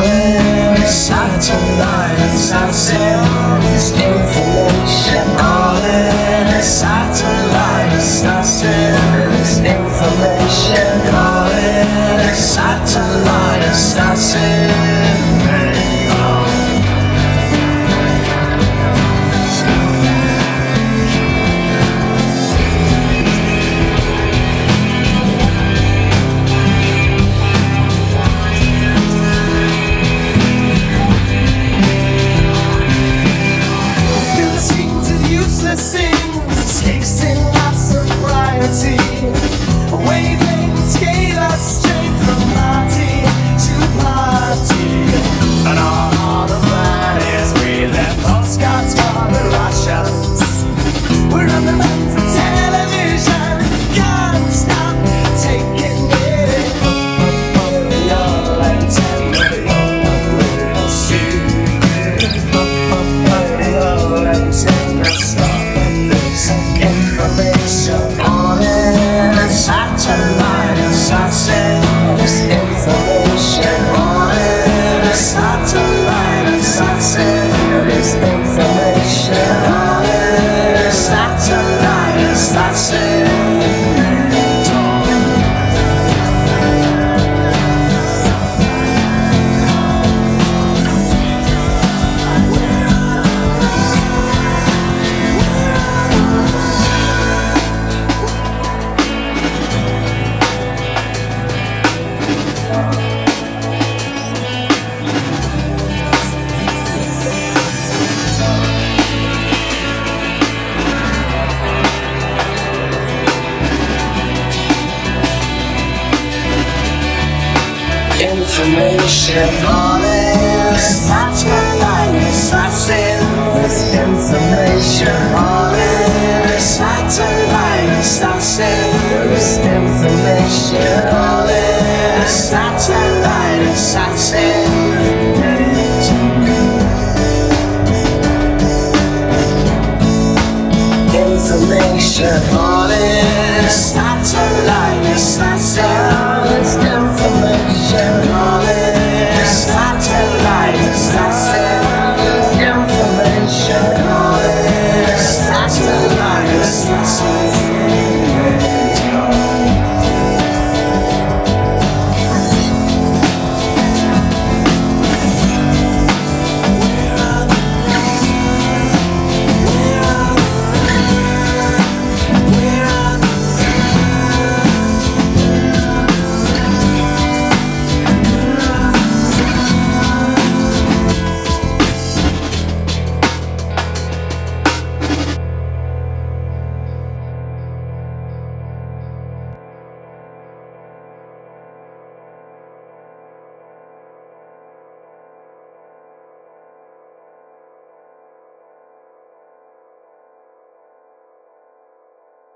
Calling a satellite assassin. This information. Calling a satellite assassin. This information. Calling a satellite assassin. Tasting my sobriety, wavelengths gave us strength from party to party. And all the planets we left postcards for the Russians. We're on the run for television, can't stop taking it. Your antenna, your secret. Your antenna, stop. Information on it. A satellite assassin. This information on it. A satellite assassin. This information on it. A satellite assassin. Information on it. Satellite assassin. This information on it. Satellite assassin. This information on it. Satellite assassin. Information on it.